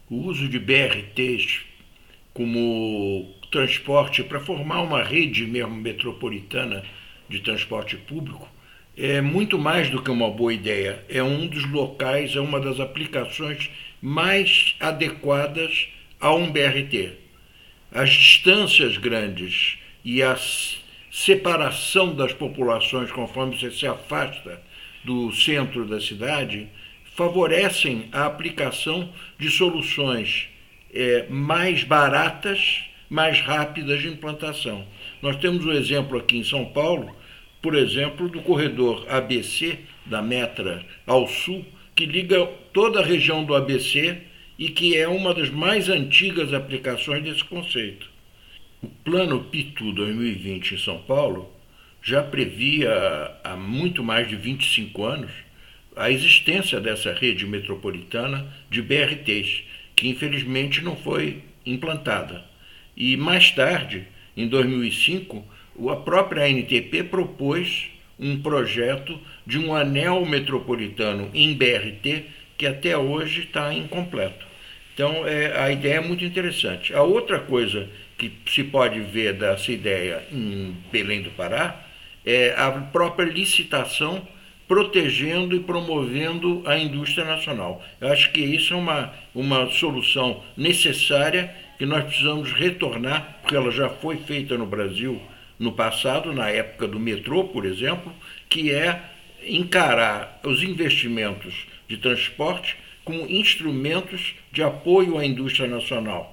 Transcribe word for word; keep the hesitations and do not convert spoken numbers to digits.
O uso de B R Ts como transporte para formar uma rede mesmo metropolitana de transporte público é muito mais do que uma boa ideia. É um dos locais, é uma das aplicações mais adequadas a um B R T. As distâncias grandes e a separação das populações conforme você se afasta do centro da cidade favorecem a aplicação de soluções é, mais baratas, mais rápidas de implantação. Nós temos um exemplo aqui em São Paulo, por exemplo, do corredor A B C, da Metra ao sul, que liga toda a região do A B C e que é uma das mais antigas aplicações desse conceito. O Plano Pitu dois mil e vinte em São Paulo já previa há muito mais de vinte e cinco anos a existência dessa rede metropolitana de B R Ts, que infelizmente não foi implantada. E mais tarde, em dois mil e cinco, a própria A N T P propôs um projeto de um anel metropolitano em B R T que até hoje está incompleto. Então, é, a ideia é muito interessante. A outra coisa que se pode ver dessa ideia em Belém do Pará é a própria licitação protegendo e promovendo a indústria nacional. Eu acho que isso é uma, uma solução necessária que nós precisamos retornar, porque ela já foi feita no Brasil no passado, na época do metrô, por exemplo, que é encarar os investimentos de transporte como instrumentos de apoio à indústria nacional.